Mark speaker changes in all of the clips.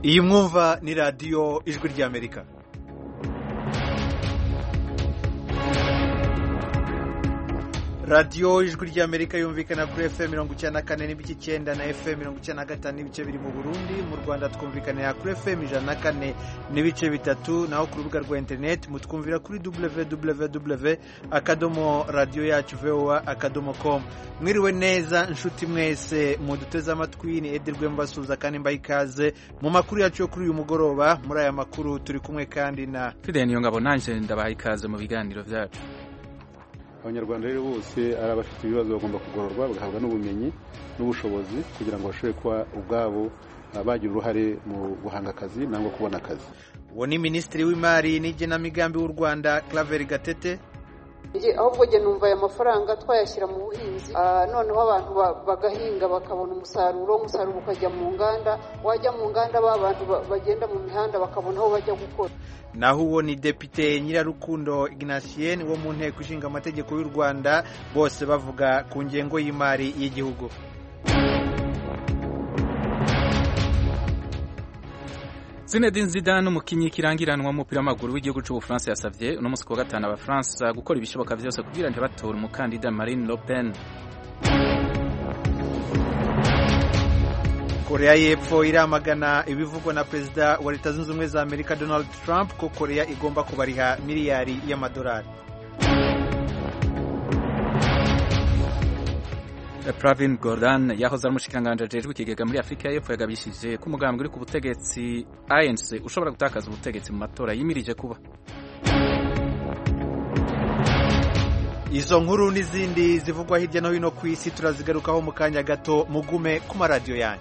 Speaker 1: iyi mwumva ni radiyo ijwi ry'Amerika. radiyo ijwi ry'Amerika yumvikana kuri FM 94 n'ibice 9 na FM 95 n'ibice biri mu Burundi. Mu Rwanda twumvikanira kuri FM 104 n'ibice bitatu, naho ku rubuga rwa internet mutwumvira kuri www.radioyacu.voa.com. Mwiriwe neza nshuti mwese muduteze amatwi, ni Edirwe mbasuza kandi mbaye ikaze mu makuru yacu yo kuri uyu mugoroba. Muri aya makuru turi kumwe kandi na
Speaker 2: Fideni Yongabo, nanje ndabaye ikaze mu biganiro byacu.
Speaker 3: Abanyarwanda rero bose ari abafite ibibazo bagomba kugororwa bagahabwa n'ubumenyi n'ubushobozi kugira ngo bashobore kuba ubwabo bagira uruhare mu guhanga akazi nangwa kubona akazi.
Speaker 1: Uwo ni Minisitiri w'Imari n'igenamigambi w'u Rwanda Claver Gatete.
Speaker 4: Ahubwo je numva aya mafaranga twayashyira mu buhinzi, noneho abantu bagahinga bakabona umusaruro ukajya mu nganda, wajya mu nganda abantu bagenda mu mihanda bakabona aho bajya gukora.
Speaker 1: Naho uwo ni Depite Nyirarukundo Ignatien wo mu nteko ishinga amategeko y'u Rwanda, bose bavuga ku ngengo y'imari y'igihugu.
Speaker 2: Zinedine Zidane, umukinyi kirangiranwa w'umupira w'amaguru w'igihugu cy'Ubufaransa, yasavye uno musi wa gatanu abafaransa gukora ibishoboka vyose kugira ntibatore umukandida Marine Le Pen.
Speaker 1: Korea y'Epfo iramagana ibivugwa na Perezida wa Leta Zunze Ubumwe za Amerika Donald Trump ko Korea igomba kubariha miliyari y'amadolari.
Speaker 2: Pravin Gordhan yahoze ari umushikiranganji ajejwe ikigega muri Afrika y'Epfo yagabishije ko umugambi uri ku butegetsi ANC ushobora gutakaza ubutegetsi mu matora yimirije kuba.
Speaker 1: Izo nkuru n'izindi zivugwa hirya no hino ku isi turazigarukaho mu kanya gato, mugume ku maradiyo yanyu.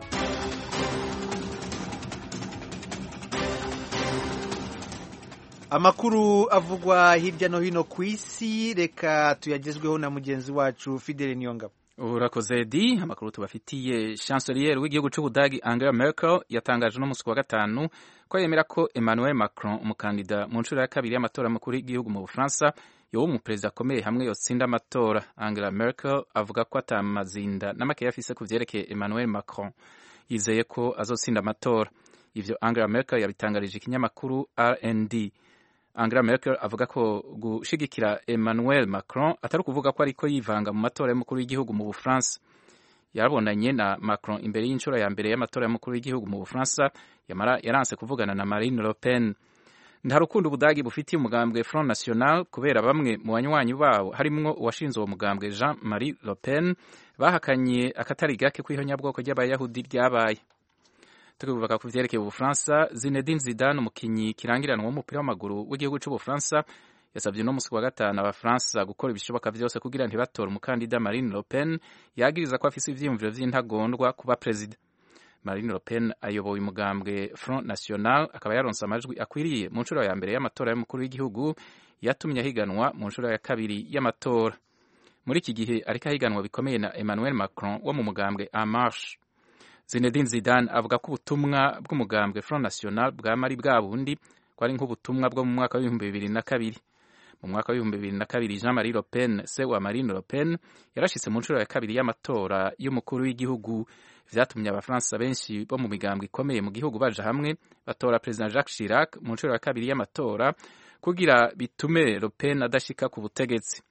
Speaker 1: Amakuru avugwa hirya no hino ku isi, reka tuyagezweho na mugenzi wacu Fidele Niyongabo.
Speaker 2: Urakoze Di. Amakuru tubafitiye, Chancelier w'igihugu cy'Ubudagi Angela Merkel yatangaje no musi wa gatanu ko yemera ko Emmanuel Macron, umukandida mu nshuro ya kabiri y'amatora makuru y'igihugu mu Bufaransa, yoba umuperezida akomeye hamwe yotsinda amatora. Angela Merkel avuga ko atamazinda n'amake yafise ku vyerekeye Emmanuel Macron, yizeye ko azotsinda amatora. Ivyo Angela Merkel yabitangarije ikinyamakuru RND. Angela Merkel avuga ko gushigikira Emmanuel Macron atari kuvuga ko ariko yivanga mu matora y'umukuru w'igihugu mu Bufaransa. Yarabonanye na Macron imbere y'inshuro ya mbere y'amatora y'umukuru w'igihugu mu Bufaransa, yamara yaranse kuvugana na Marine Le Pen. Nta rukundo Ubudagi bufitiye umugambwe Front National kubera bamwe mu banywanyi bawo harimwo uwashinze uwo mugambwe Jean-Marie Le Pen bahakanye akatari gake kw'ihonyabwoko ry'abayahudi ryabaye. Tukivuga ku vyerekeye Ubufaransa, Zinedine Zidane, umukinyi kirangiranwa w'umupira w'amaguru w'igihugu cy'Ubufaransa, yasavye no musi wa gatanu abafaransa gukora ibishoboka vyose kugira ntibatore umukandida Marine Le Pen yagiriza ko afise ivyiyumviro vy'intagondwa kuba president. Marine Le Pen ayoboye umugambwe Front National, akaba yaronse amajwi akwiriye mu nshuro ya mbere y'amatora y'umukuru w'igihugu, yatumye ahiganwa mu nshuro ya kabiri y'amatora. Muri iki gihe ariko ahiganwa bikomeye na Emmanuel Macron wo mu mugambwe En Marche. Zinedine Zidane avuga ko ubutumwa bw'umugambwe Front National bwamari bwa bundi ko ari nk'ubutumwa bwo mu mwaka wa 2002. Mu mwaka wa 2002 Jean-Marie Le Pen, se wa Marine Le Pen, yarashitse mu nshuro ya kabiri y'amatora y'umukuru w'igihugu, vyatumye abafaransa benshi bo mu migambwe ikomeye mu gihugu baja hamwe batora President Jacques Chirac mu nshuro ya kabiri y'amatora kugira bitume Le Pen adashika ku butegetsi.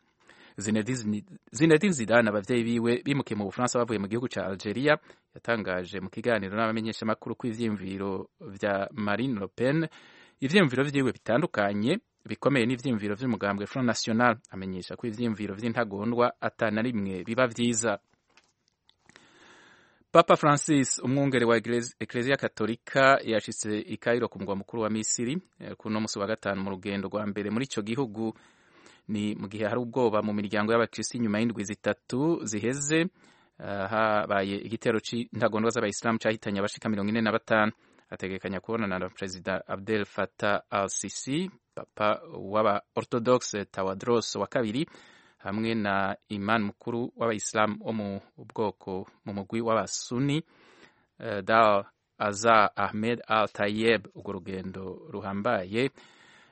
Speaker 2: Zinedine Zidane abavyeyi biwe bimukiye mu Bufaransa bavuye mu gihugu ca Algeria, yatangaje mu kiganiro n'abamenyesha makuru kw'ivyimviro vya Marine Le Pen, ivyimviro vyiwe bitandukanye bikomeye n'ivyimviro vy'umugambwe Front National. Amenyesha ko ivyimviro vy'intagondwa atana rimwe biba vyiza. Papa Francis, umwungere wa Ecclesia Katolika, yashitse i Cairo ku mugwa mukuru wa Misiri kuno musi wa gatanu mu rugendo rwa mbere muri ico gihugu. Ni mu gihe hari ubwoba mu miryango y'abakristo nyuma y'indwi zitatu ziheze habaye igitero c'intagondwa z'abayisilamu cahitanye abashika 45. Ategekanya kubonana na Perezida Abdel Fattah al-Sisi, papa w'aba Orthodox Tawadros wa kabiri, hamwe na imam mukuru w'abayisilamu wo mu bwoko mu mugwi w'abasuni Dal Azar Ahmed al-Tayeb. Urwo rugendo ruhambaye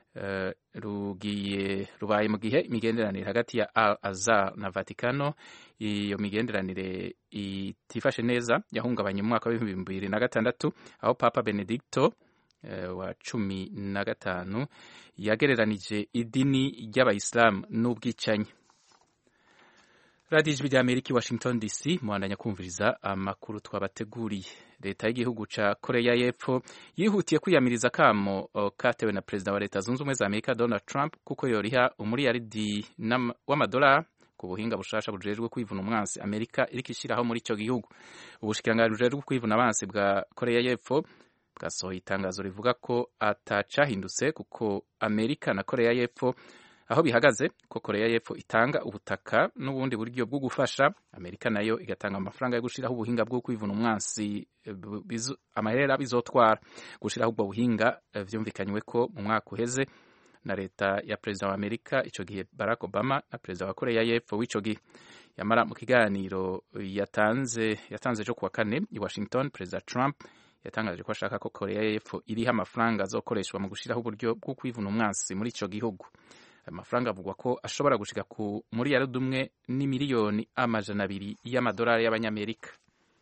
Speaker 2: rubaye mu gihe imigenderanire hagati ya Al-Azhar na Vatikano iyo migenderanire itifashe neza yahungabanye mu mwaka wa 2006 aho Papa Benedicto wa 15 yagereranije idini ry'abayisilamu n'ubwicanyi. Radio Ijwi ry'Amerika Washington DC muhandanya kumviriza amakuru twabateguriye. Leta y'igihugu ca Korea y'Epfo yihutiye kwiyamiriza kamo katewe na Perezida wa Leta Zunze Ubumwe za Amerika Donald Trump kuko yoriha umuriyaridi w'amadolari ku buhinga bushasha bujejwe kwivuna umwansi Amerika iriko ishiraho muri ico gihugu. Ubushikiranganji bujejwe kwivuna abansi bwa Korea y'Epfo bwasohoye itangazo rivuga ko atacahindutse kuko Amerika na Korea y'Epfo aho bihagaze ko Korea y'Epfo itanga ubutaka n'ubundi buryo bwo gufasha Amerika nayo igatanga amafaranga yo gushiraho ubuhinga bwo kwivuna umwansi amahera bizotwara gushiraho ubwo buhinga vyumvikanywe ko mu mwaka uheze na leta ya Perezida wa Amerika ico gihe Barack Obama na Perezida wa Korea y'Epfo w'ico gihe. Yamara mu kiganiro yatanze cyo kuwa kane i Washington, Perezida Trump yatangaje ko ashaka ko Korea y'Epfo iriho amafaranga azokoreshwa mu gushiraho uburyo bwo kwivuna umwansi muri ico gihugu. Amafaranga avugwa ko ashobora gushika ku muri yarudi umwe ni miliyoni 200 y'amadolari y'abanyamerika.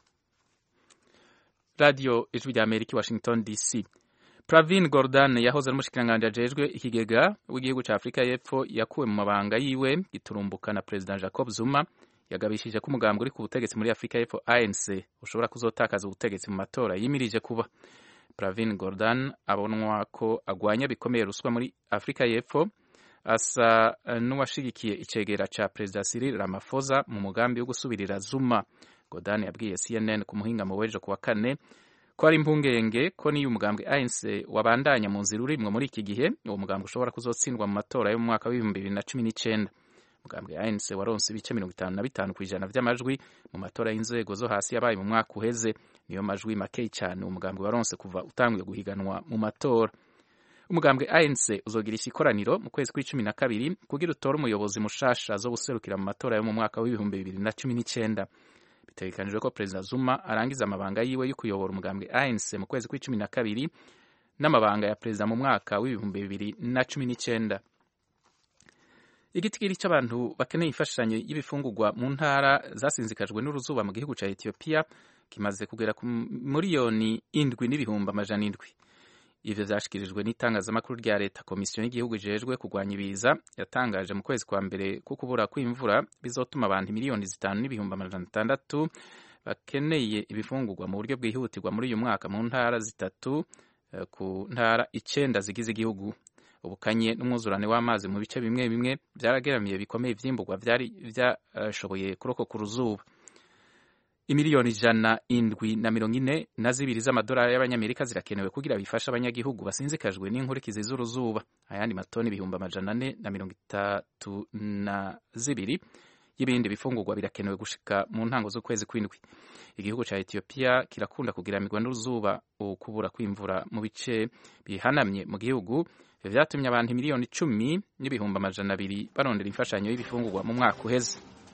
Speaker 2: Radio Ijwi ry'Amerika Washington DC. Pravin Gordhan yahoze ari umushikiranganji ajejwe ikigega w'igihugu ca Afrika y'Epfo yakuwe mu mabanga yiwe giturumbuka na President Jacob Zuma yagabishije ko umugambi uri ku butegetsi muri Afrika y'Epfo ANC ushobora kuzotakaza ubutegetsi mu matora yimirije kuba. Pravin Gordhan abonwa ko agwanya bikomeye ruswa muri Afrika y'Epfo asa n'uwashigikiye icegera ca Perezida Cyril Ramaphosa mu mugambi wo gusubirira Zuma. Gordhan yabwiye CNN ku muhingamo w'ejo kuwa kane ko ari impungenge ko niyo umugambi ANC wabandanya mu nzira urimwo muri iki gihe uwo mugambi ushobora kuzotsindwa mu matora yo mu mwaka wa 2019. Umugambi ANC waronse ibice 55% vy'amajwi mu matora y'inzego zo hasi yabaye mu mwaka uheze, niyo majwi make cyane umugambi waronse kuva utanguye guhiganwa mu matora. Umugambi ANC uzogirisha ikoraniro mu kwezi kwa12 kugira utore umuyobozi mushasha zo guserukira mu matora yo mu mwaka wa 2019. Bitegekanijwe ko Perezida Zuma arangiza amabanga yiwe yo kuyobora umugambi ANC mu kwezi kwa12 n'amabanga ya Perezida mu mwaka wa 2019. Igitigiri c'abantu bakeneye imfashanyo y'ibifungurwa mu ntara zasinzikajwe n'uruzuba mu gihugu ca Ethiopia kimaze kugera ku miliyoni 7,700. Ivyo vyashikirijwe n'itangazamakuru rya leta. Komisiyo y'igihugu ijejwe kurwanya ibiza yatangaje mu kwezi kwa mbere ko kubura kw'imvura bizotuma abantu 5,600,000 bakeneye ibifungurwa mu buryo bwihutirwa muri uyu mwaka mu ntara zitatu ku ntara 9 zigize igihugu. Ubukanye n'umwuzurane w'amazi mu bice bimwe bimwe byarageramiye bikomeye ivyimburwa vyari vyashoboye kurokoka uruzuba. Imiliyoni 142 z'amadolari y'abanyamerika zirakenewe kugira bifasha abanyagihugu basinzikajwe n'inkurikizi z'uruzuba. Ayandi matoni 432 y'ibindi bifungurwa birakenewe gushika mu ntango z'ukwezi kw'indwi. Igihugu ca Ethiopia kirakunda kugiramirwa n'uruzuba ukubura kw'imvura mu bice bihanamye mu gihugu vyatumye abantu 10,200,000 barondera imfashanyo y'ibifungurwa mu mwaka uheze.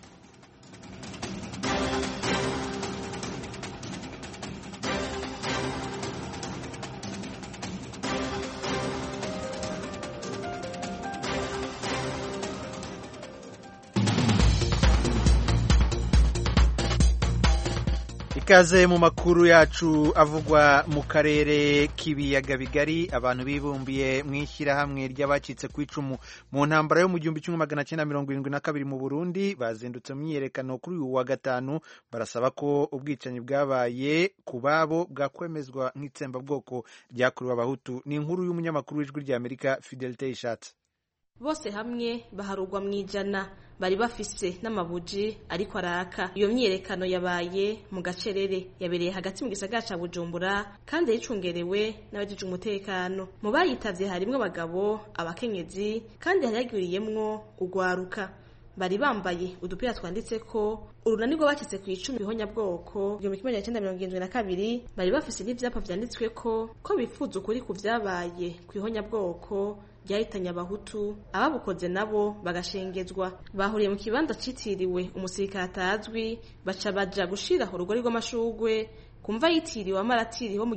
Speaker 1: Ikaze mu makuru yacu avugwa mu karere k'ibiyaga bigari. Abantu bibumbiye mu ishyirahamwe ry'abacitse ku icumu mu ntambara yo mu 1972 mu Burundi bazindutse mu myiyerekano kuri uyu wa gatanu barasaba ko ubwicanyi bwabaye ku babo bwakwemezwa nk'itsembabwoko ryakorewe abahutu. Ni inkuru y'umunyamakuru w'Ijwi ry'Amerika Fidelite Ishatse.
Speaker 5: Bose hamwe baharugwa mu ijana bari bafise n'amabuji ariko araka. Iyo myiyerekano yabaye mu gacerere yabereye hagati mu gisagara ca Bujumbura kandi yicungerewe n'abajije umutekano. Mu bayitavye harimwo abagabo, abakenyezi kandi haragiriyemwo ugwaruka. Bari bambaye udupira twanditseko urunani rw'abacitse ku icumi bihonyabwoko 1972. Bari bafise n'ivyapa vyanditsweko ko bifuza ukuri ku vyabaye ku ihonyabwoko ryahitanye abahutu, ababukoze nabo bagashengezwa. Bahuriye mu kibanza citiriwe umusirikare atazwi baca baja gushira urugori rw'amashugwe kumva yitiriwe amaratiri bo mu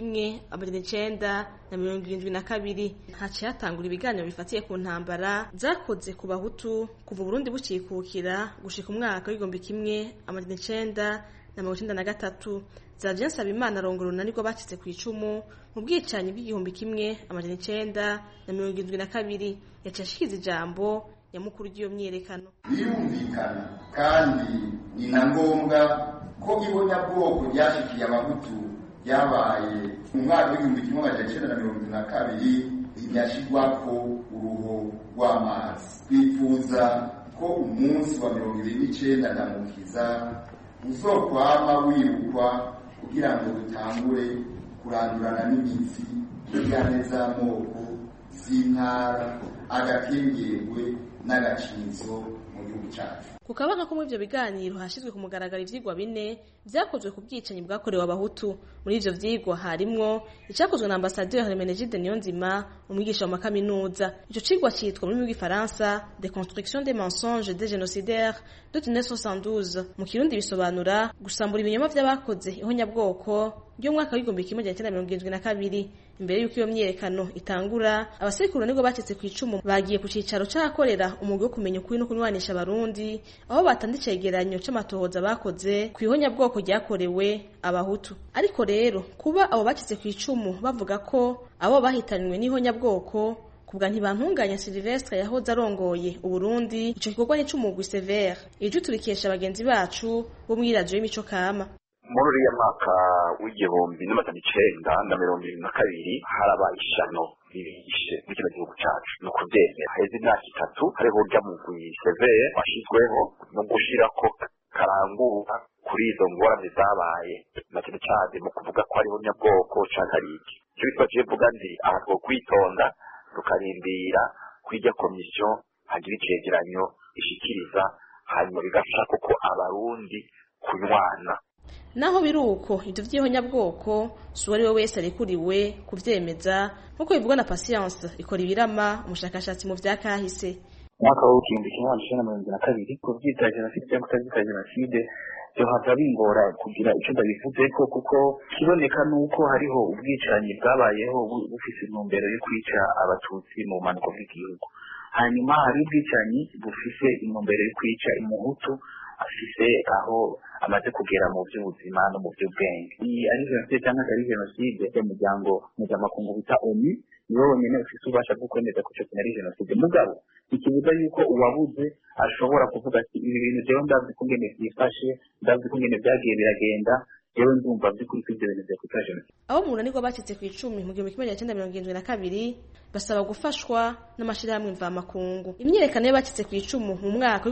Speaker 5: 1972 haciye hatangura ibiganiro bifatiye ku ntambara zakoze ku bahutu kuva Burundi bucikukira gushika umwaka w'1993. Zavye Nsabimana arongorana nibwo bacitse ku icumu mu bwicanyi bw'1972 yacashikiza ijambo nyamukuru ry'iyo myerekano.
Speaker 6: Birumvikana kandi ni na ngombwa ko ibonyabwoko ryashikiye abahutu yabaye mu mwaka w'1972 ryashigwako uruho rw'amazi. Twifuza ko umunsi wa 29 Ndamukiza uzokwama wibukwa kugira ngo dutangure kurandurana n'imitsi ingane z'amoko z'intara agakengengwe n'agacinzo mu gihugu cyacu.
Speaker 5: Ku kabaka ko muri ivyo biganiro hashizwe ku mugaragaro ivyigwa 4 vyakozwe ku bwicanyi bwakorewe abahutu. Muri ivyo vyigwa harimwo icakozwe na Ambassadeur Hermenegilde Niyonzima, umwigisha wa kaminuza. Ico cigwa citwa muri rw'ifaransa Déconstruction des mensonges des génocidaires de 1972. Mu Kirundi bisobanura gusambura ibinyoma vy'abakoze ihonyabwoko ryo mwaka w'1972. Imbere yuko iyo myerekano itangura, abasekuru nibwo bacitse ku icumu bagiye ku cicaro c'akorera umugwi wo kumenya ukuri no kunywanisha abarundi, aho batanditse icegeranyo c'amatohoza bakoze ku ihonyabwoko ryakorewe abahutu. Ariko rero kuba abo bacitse ku icumu bavuga ko abo bahitanywe n'ihonyabwoko kubwa ntibantunganya Sylvestre yahoze arongoye Uburundi, ico gikorwa ni c'umugwi Sévère ije turikesha abagenzi bacu bo muri radio y'imico kama.
Speaker 7: Muri uriya mwaka w'1972 harabaye ishano ribishe muri kino gihugu cyacu no kubyemera. Haheze imyaka 3 hariho urya mugwi Sévère washizweho no gushirako karangura kuri izo ngorane zabaye na cyane cyane mu kuvuga ko hariho nyabwoko canke ariki. Cyo bitwaje vuga ndi aho kwitonda tukarindira kwijya komisiyo hagira icegeranyo ishikiriza hanyuma bigafasha kuko abarundi kunywana.
Speaker 5: Naho biruko ivyo vy'ihonyabwoko suwari we wese arikuriwe kuvyemeza nkuko bivugwa na Patience ikora ibirama umushakashatsi mu vyakahise.
Speaker 8: Mwaka wa 1972 kuvyita jenoside cyangwa kutavyita jenoside byo hava bingora kugira ico ndabivuzeko kuko kiboneka nuko hariho ubwicanyi bwabayeho bufise intumbero yo kwica abatutsi mu manuko bw'igihugu. Hanyuma hari ubwicanyi bufise intumbero yo kwica umuhutu afise aho amaze kugera mu by'ubuzima no mu by'ubwenge. Iyi ari jenoside cyangwa ari jenoside y'umuryango mpuzamakungu bita ONU niwo wonyene ufise ubasha bwo kwemeza ko cyo ari jenoside. Mugabo ikibuza yuko uwabuze ashobora kuvuga ati ibi bintu jewe ndazi kungene byifashe, ndazi kungene byagiye biragenda, jewe ndumva by'ukuri kw'ivyo bintu bya kwita jenoside.
Speaker 5: Abo mu runani rw'abacitse ku icumi mu 1972 basaba gufashwa n'amashirahamwe mvamakungu. Imyerekano y'abacitse ku icumu mu mwaka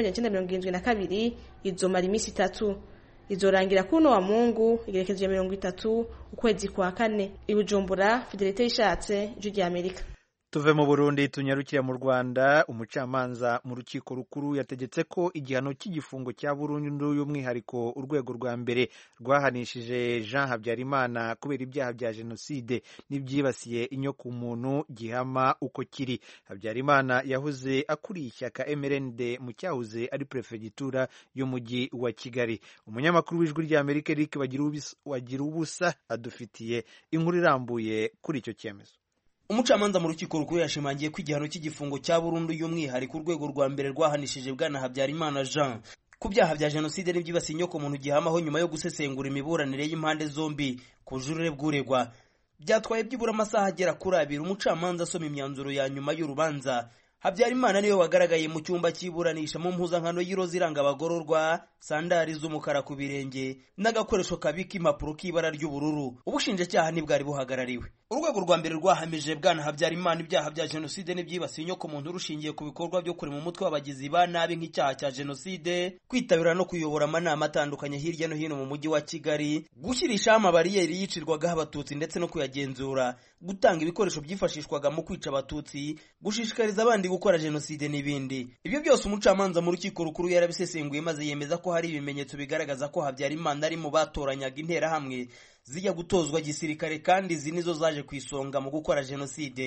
Speaker 5: w'1972 izomara imisi 3. Izorangira kuno wa Mungu igerekeje 30 ukwezi kwa 4. Ibujumbura Fidelite Ishatse Ijwi ry'Amerika.
Speaker 1: Tuve mu Burundi tunyarukira mu Rwanda. Umucamanza mu rukiko rukuru yategetse ko igihano cy'igifungo cya burundu y'umwihariko urwego rwa mbere rwahanishije Jean Habyarimana kubera ibyaha bya jenoside n'ibyibasiye inyoko muntu gihama uko kiri. Habyarimana yahoze akuriye ishyaka MRND mu cyahoze ari prefegitura y'umujyi wa Kigali. Umunyamakuru w'Ijwi ry'Amerika Eric Bagirubusa adufitiye inkuru irambuye kuri icyo cyemezo.
Speaker 9: Umucamanza mu rukiko rukuru yashimangiye ko igihano cy'igifungo cya burundu y'umwihariko urwego rwa mbere rwahanishije bwana Habyarimana Jean ku byaha bya jenoside n'ibyibasiye inyoko muntu gihamaho nyuma yo gusesengura imiburanire y'impande zombi ku bujurire bw'uregwa. Byatwaye byibura amasaha agera kuri 2 umucamanza asoma imyanzuro ya nyuma y'urubanza. Habyarimana niwe wagaragaye mu cyumba cy'iburanisha mu mpuzankano y'iroza iranga abagororwa, sandari z'umukara ku birenge n'agakoresho kabika impapuro k'ibara ry'ubururu. Ubushinjacyaha ntibwari buhagarariwe. Urwego rwa mbere rwahamije bwana Habyarimana ibyaha bya jenoside n'ibyibasiye inyoko muntu rushingiye ku bikorwa byo kurema umutwe w'abagizi ba nabi nk'icyaha cya jenoside, kwitabira no kuyobora amanama atandukanye hirya no hino mu mujyi wa Kigali, gushyirishaho amabariyeri yicirwagaho abatutsi ndetse no kuyagenzura, gutanga ibikoresho byifashishwaga mu kwica abatutsi, gushishikariza abandi gukora jenoside n'ibindi. Ibyo byose umucamanza mu rukiko rukuru yarabisesenguye maze yemeza ko hari ibimenyetso bigaragaza ko Habyarimana ari mu batoranyaga intera hamwe zijya gutozwa gisirikare kandi izi nizo zaje kwisonga mu gukora jenoside.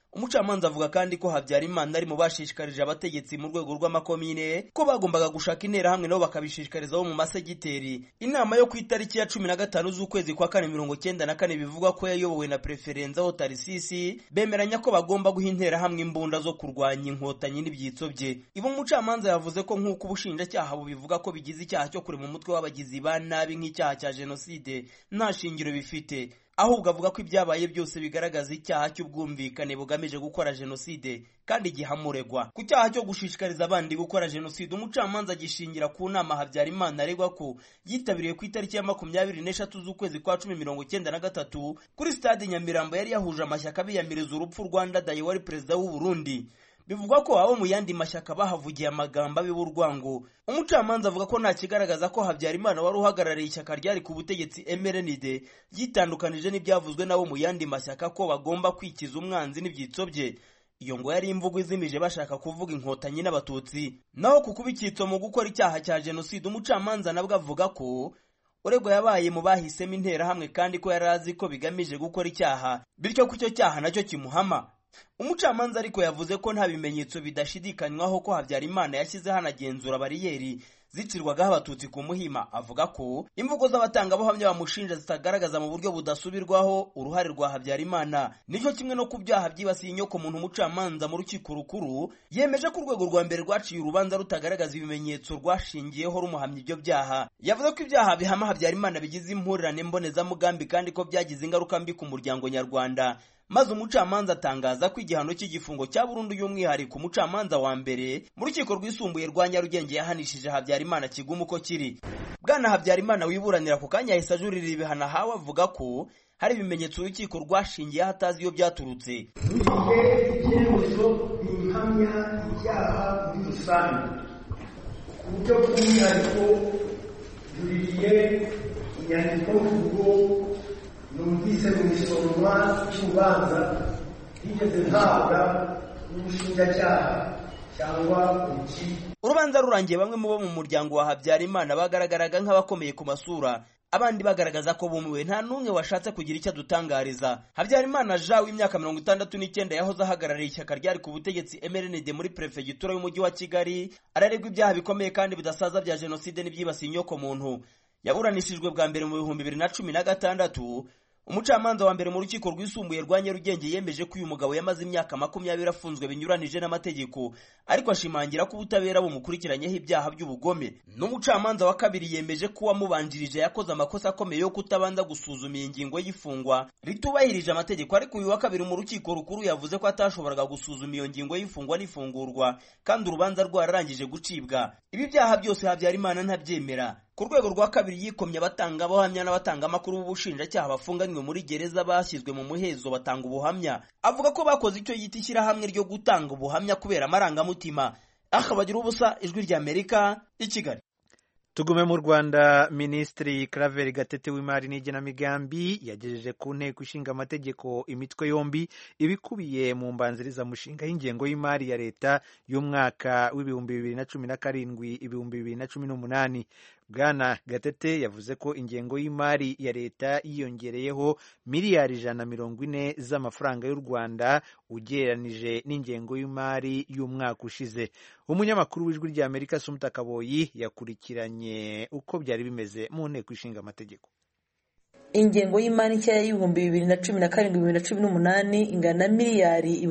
Speaker 9: umucamanza avuga kandi ko Habyarimana ari mu bashishikarije abategetsi mu rwego rw'amakomine ko bagombaga gushaka interahamwe nabo bakabishishikariza bo mu masegiteri. Inama yo ku itariki ya 15 z'ukwezi kwa 1994 bivugwa ko yayobowe na Preferenza ho Tarisisi bemeranya ko bagomba guha interahamwe imbunda zo kurwanya inkotanyi n'ibyitso bye. Ibo umucamanza yavuze ko nk'uko ubushinjacyaha bubivuga ko bigize icyaha cyo kurema umutwe w'abagizi ba nabi nk'icyaha cya jenoside nta shingiro bifite, ahubwo avuga ko ibyabaye byose bigaragaza icyaha cy'ubwumvikane bugamije gukora jenoside kandi gihamuregwa. Ku cyaha cyo gushishikariza abandi gukora jenoside, umucamanza gishingira ku nama Habyarimana aregwa ko yitabiriye ku itariki ya 24 z'ukwezi kwa 10/93 kuri stade Nyamirambo yari yahuje amashyaka biyamiriza urupfu Rwanda Daye wari perezida w'u Burundi. Bivugwa ko abo mu yandi mashyaka bahavugiye amagambo y'urwango. Umucamanza avuga ko nta kigaragaza ko Habyarimana wari uhagarariye ishyaka ryari ku butegetsi MRND yitandukanije n'ibyavuzwe nabo mu yandi mashyaka ko bagomba kwikiza umwanzi n'ibyitso bye. Iyo ngo yari imvugo izimije bashaka kuvuga inkotanyi n'abatutsi. Naho kukuba icyitso mu gukora icyaha cya jenoside, umucamanza nabwo avuga ko uregwa yabaye mu bahisemo interahamwe kandi ko yari azi ko bigamije gukora icyaha, bityo ko icyo cyaha nacyo kimuhama. Umucamanza ariko yavuze ko nta bimenyetso bidashidikanywaho ko Habyarimana yashyize hanagenzura bariyeri zicirwagaho abatutsi ku Muhima. Avuga ko imvugo z'abatangabuhamya bamushinja zitagaragaza mu buryo budasubirwaho uruhare rwa Habyarimana. Nicyo kimwe no ku byaha byibasiye inyoko muntu, umucamanza mu rukiko rukuru yemeje ko urwego rwa mbere rwaciye urubanza rutagaragaza ibimenyetso rwashingiyeho rumuhamya ibyo byaha. Yavuze ko ibyaha bihama Habyarimana bigize impurirane mbonezamugambi kandi ko byagize ingaruka mbi ku muryango nyarwanda. Maze umucamanza atangaza ko igihano cy'igifungo cya burundu y'umwihariko umucamanza wa mbere mu rukiko rwisumbuye rwa Nyarugenge yahanishije Habyarimana kigumu uko kiri. Bwana Habyarimana wiburanira ku kanya yahise ajurira ibihano ahawe, avuga ko hari ibimenyetso urukiko rwashingiyeho atazi iyo byaturutse.
Speaker 10: Icyemezo bihamya icyaha muri rusange ku buryo bw'umwihariko juririye inyandiko mvugo numvise mu isomwa cy'urubanza ntigeze ntabwa n'ubushinjacyaha cyangwa urukiko.
Speaker 9: Urubanza rurangiye, bamwe mu bo mu muryango wa Habyarimana bagaragaraga nk'abakomeye ku masura, abandi bagaragaza ko bumiwe. Nta n'umwe washatse kugira icyo adutangariza. Habyarimana Jean w'imyaka 69 yahoze ahagarariye ishyaka ryari ku butegetsi MRND muri prefegitura y'umujyi wa Kigali, araregwa ibyaha bikomeye kandi bidasaza bya jenoside n'ibyibasiye inyoko muntu. Yaburanishijwe bwa mbere mu 2016. Umucamanza wa mbere mu rukiko rwisumbuye rwa Nyarugenge yemeje ko uyu mugabo yamaze imyaka 20 afunzwe binyuranije n'amategeko, ariko ashimangira ko ubutabera bumukurikiranyeho ibyaha by'ubugome. N'umucamanza wa kabiri yemeje ko uwamubanjirije yakoze amakosa akomeye yo kutabanza gusuzuma iyi ngingo y'ifungwa ritubahirije amategeko, ariko uyu wa kabiri mu rukiko rukuru yavuze ko atashoboraga gusuzuma iyo ngingo y'ifungwa n'ifungurwa kandi urubanza rwararangije gucibwa. Ibi byaha byose Habyarimana ntabyemera. Ku rwego rwa kabiri yikomye abatangabuhamya n'abatangamakuru b'ubushinjacyaha bafunganywe muri gereza bashyizwe mu muhezo batanga ubuhamya. Avuga ko bakoze icyo yita ishyirahamwe ryo gutanga ubuhamya kubera amarangamutima. Bagira ubusa, Ijwi ry'Amerika, i Kigali.
Speaker 1: Tugume mu Rwanda. Minisitiri Claver Gatete w'imari n'igenamigambi yagejeje ku nteko ishinga amategeko imitwe yombi ibikubiye mu mbanzirizamushinga y'ingengo y'imari ya leta y'umwaka w'ibihumbi 2017-2018. Bwana Gatete yavuze ko ingengo y'imari ya leta yiyongereyeho miliyari 140 z'amafaranga y'u Rwanda ugereranije n'ingengo y'imari y'umwaka ushize. Umunyamakuru w'Ijwi ry'Amerika Sumta Kaboyi yakurikiranye uko byari bimeze mu nteko ishinga amategeko.
Speaker 11: Ingengo y'imari nshya y'ibihumbi 2017-2018 ingana miliyari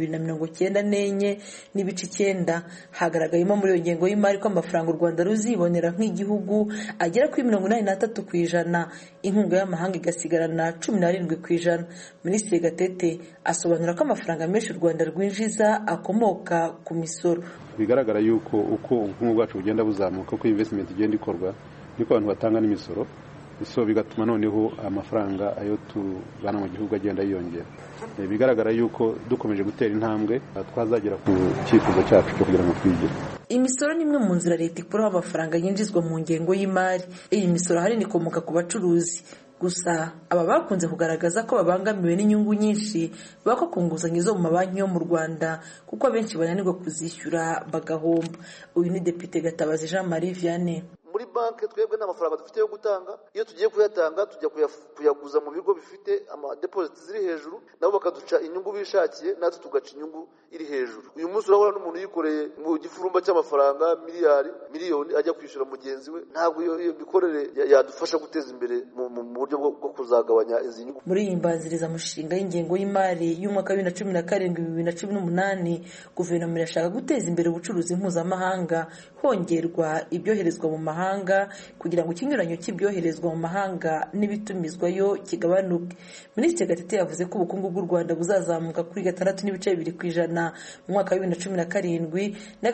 Speaker 11: 294.9. Hagaragayemo muri iyo ngengo y'imari ko amafaranga u Rwanda ruzibonera nk'igihugu agera kuri 83%, inkunga y'amahanga igasigarana 17%. Minisitiri Gatete asobanura ko amafaranga menshi u Rwanda rwinjiza akomoka ku misoro.
Speaker 3: Bigaragara yuko uko ubukungu bwacu bugenda buzamuka, uko investment igenda ikorwa, niko abantu batanga n'imisoro, bigatuma noneho amafaranga ayo tubana mu gihugu agenda yiyongera. Bigaragara yuko dukomeje gutera intambwe twazagera ku cyifuzo cyacu cyo kugira ngo twigire.
Speaker 11: Imisoro ni imwe mu nzira leta ikuraho amafaranga yinjizwa mu ngengo y'imari. Iyi misoro ahanini ikomoka ku bacuruzi. Gusa aba bakunze kugaragaza ko babangamiwe n'inyungu nyinshi bako ku nguzanyo zo mu mabanki yo mu Rwanda, kuko abenshi bananirwa kuzishyura bagahomba. Uyu ni Depite Gatabazi Jean Marie Vianney.
Speaker 12: Muri banki twebwe nta mafaranga dufite yo gutanga, iyo tugiye kuyatanga tujya kuyaguza mu bigo bifite amadepositi ziri hejuru, nabo bakaduca inyungu bishakiye, natwe tugaca inyungu iri hejuru. Uyu munsi urabona n'umuntu yikoreye mu gifurumba cy'amafaranga miliyoni ajya kwishyura mugenzi we. Ntabwo iyo mikorere yadufasha guteza imbere mu buryo bwo kuzagabanya izi nyungu.
Speaker 11: Muri iyi mbanzirizamushinga y'ingengo y'imari y'umwaka wa 2017-2018 guverinoma irashaka guteza imbere ubucuruzi mpuzamahanga, hongerwa ibyoherezwa mu mahanga kugira ngo ikinyuranyo cy'ibyoherezwa mu mahanga n'ibitumizwayo kigabanuke. Minisitiri Gatete yavuze ko ubukungu bw'u Rwanda buzazamuka kuri 6.2% mu mwaka wa 2017 na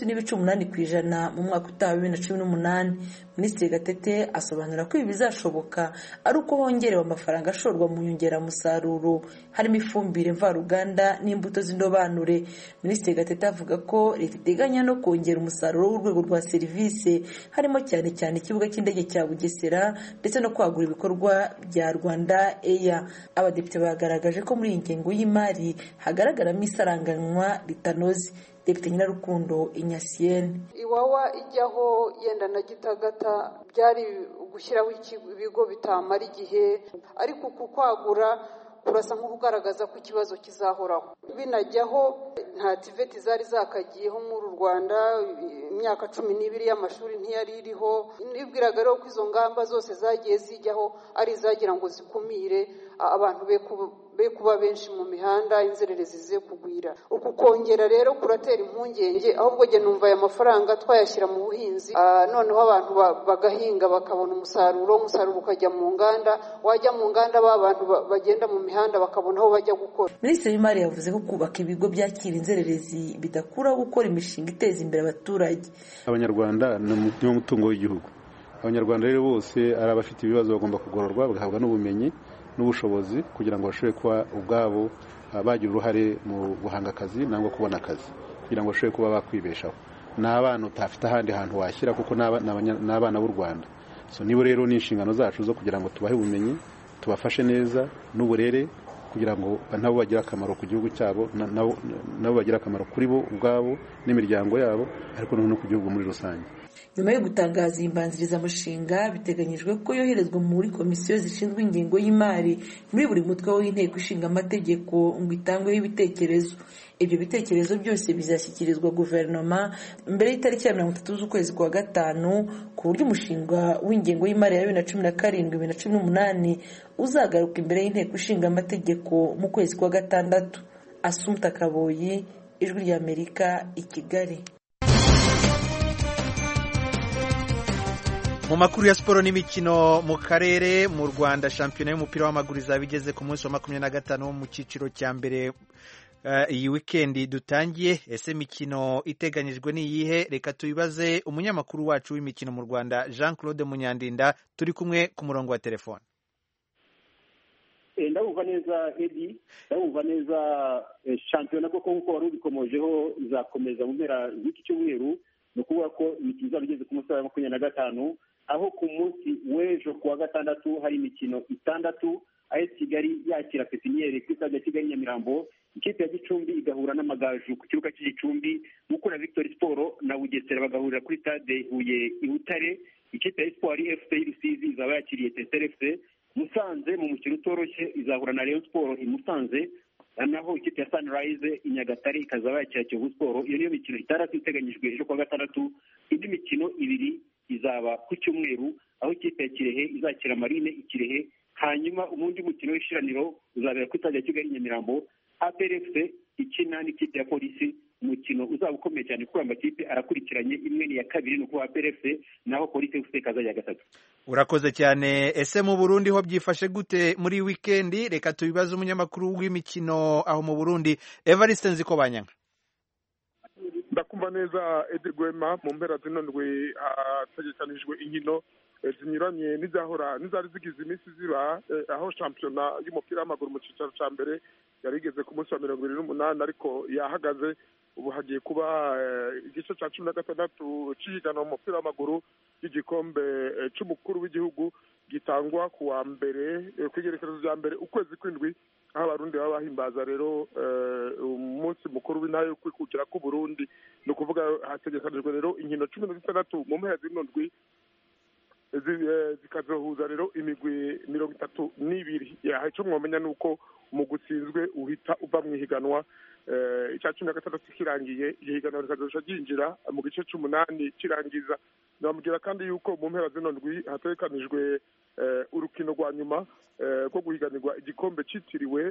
Speaker 11: 6.8% mu mwaka utaha wa 2018. Minisitiri Gatete asobanura ko ibi bizashoboka ari uko hongerewe amafaranga ashorwa mu nyongeramusaruro harimo ifumbire mvaruganda n'imbuto z'indobanure. Minisitiri Gatete avuga ko leta iteganya no kongera umusaruro w'urwego rwa serivisi harimo cyane ikibuga cy'indege cya Bugesera ndetse no kwagura ibikorwa bya Rwanda Air. Abadepite bagaragaje ko muri iyi ngengo y'imari hagaragaramo isaranganywa ritanoze. Depite Nyirarukundo Inyasienne:
Speaker 4: Iwawa ijyaho yenda na Gitagata byari gushyiraho ibigo bitamara igihe, ariko kukwagura kurasa nk'ubugaragaza ko ikibazo kizahoraho. Binajyaho nta tiveti zari zakagiyeho muri Rwanda, imyaka 12 y'amashuri ntiyari iriho. Nibwiraga rero ko izo ngamba zose zagiye zijyaho ari izagira ngo zikumire abantu be kuba benshi mu mihanda, inzererezi zize kugwira. Uku kongera rero kuratera impungenge, ahubwo je numva aya mafaranga twayashyira mu buhinzi, noneho abantu bagahinga bakabona umusaruro ukajya mu nganda, wajya mu nganda abantu bagenda mu mihanda bakabona aho bajya gukora.
Speaker 11: Minisitiri w'Imari yavuze ko kubaka ibigo byakira inzererezi bidakuraho gukora imishinga iteza imbere abaturage.
Speaker 3: Abanyarwanda ni umutungo w'igihugu. Abanyarwanda rero bose ari abafite ibibazo bagomba kugororwa, bagahabwa n'ubumenyi n'ubushobozi kugira ngo bashobore kuba ubwabo bagira uruhare mu guhanga akazi nangwa kubona akazi, kugira ngo bashobore kuba bakwibeshaho. N'abana utafite ahandi hantu washyira kuko n'abana b'u Rwanda. So nibo rero ni inshingano zacu zo kugira ngo tubahe ubumenyi, tubafashe neza n'uburere kugira ngo nabo bagire akamaro ku gihugu cyabo, nabo bagire akamaro kuri bo ubwabo n'imiryango yabo, ariko no ku gihugu muri rusange.
Speaker 11: Nyuma yo gutangaza imbanzirizamushinga biteganyijwe ko yoherezwa muri komisiyo zishinzwe ingengo y'imari muri buri mutwe w'inteko ishinga amategeko ngo itangweho ibitekerezo. Ibyo bitekerezo byose bizashyikirizwa guverinoma mbere y'itariki ya 30 z'ukwezi kwa gatanu, ku buryo umushinga w'ingengo y'imari ya 2017-2018 uzagaruka imbere y'inteko ishinga amategeko mu kwezi kwa gatandatu. Assumpta Kaboyi, Ijwi ry'Amerika, i Kigali.
Speaker 1: Mu makuru ya siporo n'imikino mu karere, mu Rwanda shampiyona y'umupira w'amaguru izaba igeze ku munsi wa 25 mu cyiciro cya mbere iyi weekend dutangiye. Ese imikino iteganyijwe ni iyihe? Reka tubibaze umunyamakuru wacu w'imikino mu Rwanda Jean Claude Munyandinda, turi kumwe ku murongo wa telefone.
Speaker 13: Ndabumva neza Edi, ndabumva neza. Shampiyona koko nk'uko wari ubikomojeho izakomeza mu mpera z'iki cyumweru, ni ukuvuga ko imikino izaba igeze ku munsi wa 25, aho ku munsi w'ejo kuwa gatandatu hari imikino 6, AS Kigali yakira Pepiniere ku stade ya Kigali Nyamirambo, ikipe ya Gicumbi igahura n'Amagaju ku kibuga cy'Igicumbi, nk'uko na Victory Sport na Bugesera bagahurira kuri stade Huye i Butare, ikipe ya Espoir FC Rusizi izaba yakiriye Tesere FC, Musanze mu mukino utoroshye izahura na Rayon Sport i Musanze, naho ikipe ya Sunrise i Nyagatare ikazaba yakira Kiyovu Sport. Iyo niyo mikino 6 iteganyijwe ejo kuwa gatandatu. Indi mikino 2 izaba ku cyumweru, aho ikipe ya Kirehe izakira Marine i Kirehe, hanyuma umundi mukino w'ishiraniro uzabera ku stade ya Kigali Nyamirambo, APR FC ikina n'ikipe ya Polisi. Umukino uzaba ukomeye cyane kuko amakipe arakurikiranye, imwe ni ya kabiri nuko APR FC naho Polisi FC kazajya gatatu.
Speaker 1: Urakoze cyane. Ese mu Burundi ho byifashe gute muri weekend? Reka tubibaze umunyamakuru w'imikino aho mu Burundi Evariste Nzikobanyanga.
Speaker 14: Ndakumva neza Edi Gwema. Mu mpera z'indwi hategekanijwe inkino zinyuranye n'izari zigize iminsi ziba, aho shampiyona y'umupira w'amaguru mu cyicaro cya mbere yari igeze ku munsi wa 28 ariko yahagaze. Ubu hagiye kuba igice cya 16 cy'ihiganwa mu mupira w'amaguru y'igikombe cy'umukuru w'igihugu gitangwa ku wa mbere ku igerekerezo rya mbere ukwezi kw'indwi, aho abarundi baba bahimbaza rero umunsi mukuru w'intara yo kwikukira ku Burundi. Ni ukuvuga hategekanijwe rero inkino 16 mu mpera z'indwi zikazohuza rero imigwi 32. Icyo mwamenya ni uko umugwi utsinzwe uhita uva mu ihiganwa icya 16 kirangiye, ihiganwa rikazoca ryinjira mu gice c'8 kirangiza. Ndamubwira kandi yuko mu mpera zino ndwi hategekanijwe urukino rwa nyuma rwo guhiganirwa igikombe cyitiriwe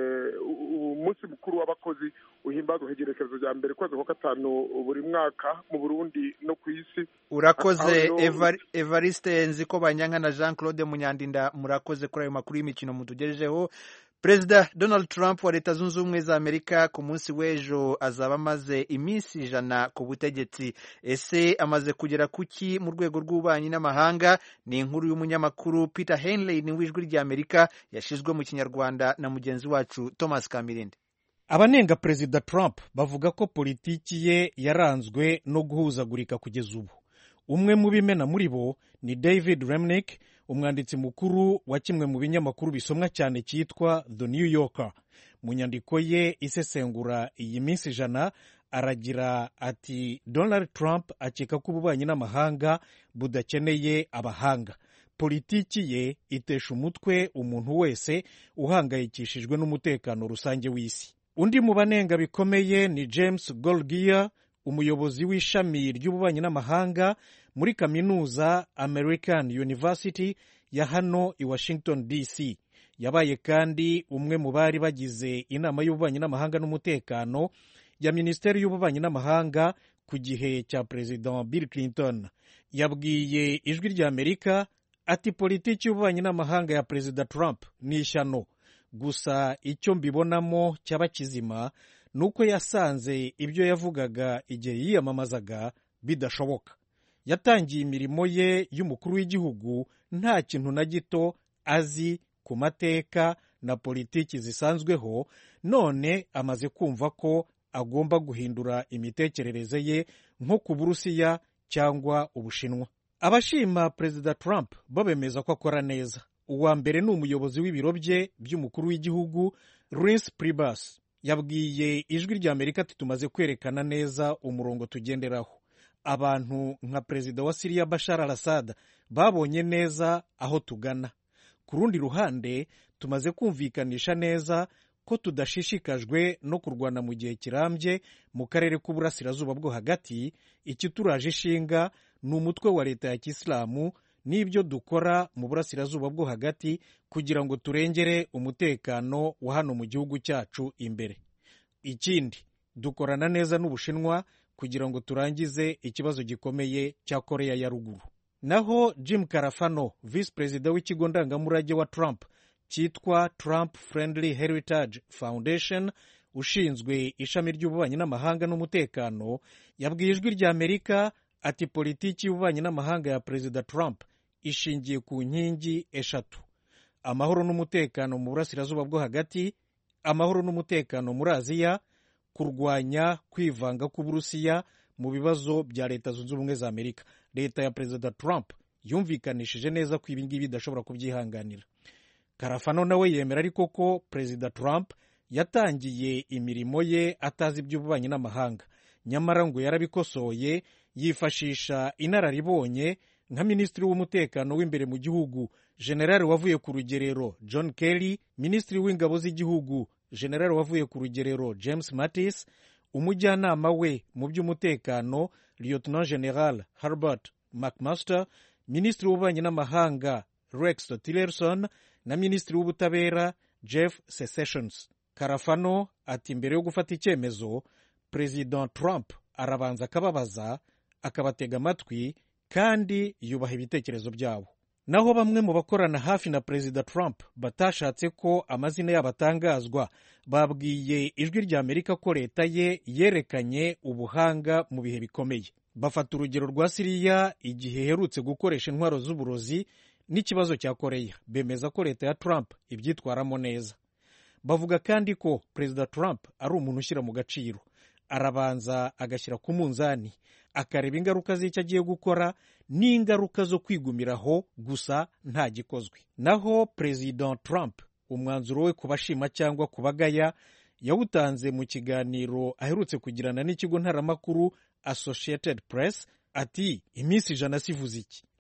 Speaker 14: umunsi mukuru w'abakozi uhimbazwa igerekezo rya mbere kwezi kwa gatanu buri mwaka mu Burundi no ku isi.
Speaker 1: Urakoze Evariste Nzikobanyanga na Jean Claude Munyandinda, murakoze kuri ayo makuru y'imikino mutugejejeho. Perezida Donald Trump wa Leta Zunze Ubumwe za Amerika ku munsi w'ejo azaba amaze iminsi 100 ku butegetsi. Ese amaze kugera kuki mu rwego rw'ububanyi n'amahanga? Ni inkuru y'umunyamakuru Peter Henley ni w'Ijwi ry'Amerika yashizwe mu Kinyarwanda na mugenzi wacu Thomas Kamirinde.
Speaker 15: Abanenga Perezida Trump bavuga ko politiki ye yaranzwe no guhuzagurika kugeza ubu. Umwe mu bimena muri bo ni David Remnick, umwanditsi mukuru wa kimwe mu binyamakuru bisomwa cyane cyitwa The New Yorker. Mu nyandiko ye isesengura iyi minsi 100 aragira ati Donald Trump akeka ko ububanyi n'amahanga budakeneye abahanga. Politiki ye itesha umutwe umuntu wese uhangayikishijwe n'umutekano rusange w'isi. Undi mu banenga bikomeye ni James Golgier, umuyobozi w'ishami ry'ububanyi n'amahanga muri kaminuza American University ya hano i Washington DC. Yabaye kandi umwe mu bari bagize inama y'ububanyi n'amahanga n'umutekano ya Minisiteri y'ububanyi n'amahanga ku gihe cya President Bill Clinton. Yabwiye Ijwi ry'Amerika ati politiki y'ububanyi n'amahanga ya Perezida Trump ni ishyano, gusa icyo mbibonamo cyaba kizima nuko yasanze ibyo yavugaga igihe yiyamamazaga bidashoboka. Yatangiye imirimo ye y'umukuru w'igihugu nta kintu na gito azi ku mateka na politiki zisanzweho, none amaze kumva ko agomba guhindura imitekerereze ye nko ku Burusiya cyangwa Ubushinwa. Abashima Perezida Trump babemeza ko akora neza. Uwa mbere ni umuyobozi w'ibiro bye by'umukuru w'igihugu Reince Priebus. Yabwiye Ijwi ry'Amerika ati tumaze kwerekana neza umurongo tugenderaho. Abantu nka Perezida wa Syria Bashar al-Assad babonye neza aho tugana. Ku rundi ruhande tumaze kumvikanisha neza ko tudashishikajwe no kurwana mu gihe kirambye mu karere k'uburasirazuba bwo hagati. Ikituraje ishinga ni umutwe wa leta ya Kisilamu n'ibyo dukora mu burasirazuba bwo hagati kugira ngo turengere umutekano wa hano mu gihugu cyacu imbere. Ikindi, dukorana neza n'Ubushinwa kugira ngo turangize ikibazo gikomeye cya Korea ya Ruguru. Naho Jim Carafano, Vice Perezida w'ikigo ndangamurage wa Trump cyitwa Trump Friendly Heritage Foundation, ushinzwe ishami ry'ububanyi n'amahanga n'umutekano, yabwiye Ijwi ry'Amerika ati politiki y'ububanyi n'amahanga ya Perezida Trump ishingiye ku nkingi 3: amahoro n'umutekano mu burasirazuba bwo hagati, amahoro n'umutekano muri Aziya, kurwanya kwivanga k'Uburusiya mu bibazo bya Leta Zunze Ubumwe za Amerika. Leta ya Perezida Trump yumvikanishije neza ko ibi ngibi idashobora kubyihanganira. Carafano nawe yemera ariko ko Perezida Trump yatangiye imirimo ye atazi iby'ububanyi n'amahanga, nyamara ngo yarabikosoye yifashisha inararibonye nka Minisitiri w'umutekano w'imbere mu gihugu General wavuye ku rugerero John Kelly, Minisitiri w'ingabo z'igihugu General wavuye ku rugerero James Mattis, umujyanama we mu by'umutekano Lieutenant General Herbert McMaster, Minisitiri w'ububanyi n'amahanga Rex Tillerson na Minisitiri w'ubutabera Jeff Sessions. Carafano ati mbere yo gufata icyemezo President Trump arabanza akababaza, akabatega amatwi kandi yubaha ibitekerezo byabo. Naho bamwe mu bakorana hafi na Perezida Trump batashatse ko amazina yabo atangazwa babwiye Ijwi ry'Amerika ko leta ye yerekanye ubuhanga mu bihe bikomeye. Bafata urugero rwa Syria igihe iherutse gukoresha intwaro z'uburozi n'ikibazo cya Korea. Bemeza ko leta ya Trump ibyitwaramo neza. Bavuga kandi ko Perezida Trump ari umuntu ushyira mu gaciro. Arabanza agashyira ku munzani, akareba ingaruka z'icyo agiye gukora n'ingaruka zo kwigumiraho gusa nta gikozwe. Naho Perezida Trump umwanzuro we kubashima cyangwa kubagaya yawutanze mu kiganiro aherutse kugirana n'ikigo ntaramakuru Associated Press ati iminsi 100 sivuze iki.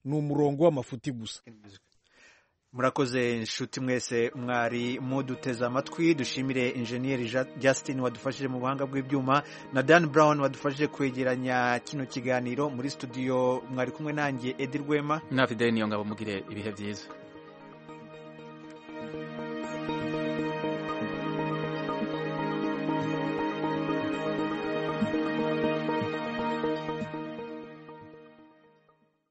Speaker 15: ni umurongo w'amafuti gusa.
Speaker 1: Murakoze inshuti mwese mwari muduteze amatwi. Dushimire injeniyeri Justin wadufashije mu buhanga bw'ibyuma na Dan Brown wadufashije kwegeranya kino kiganiro. Muri studio mwari kumwe nanjye Edi Rwema
Speaker 2: na Fidel Niyongabo. Mugire ibihe byiza.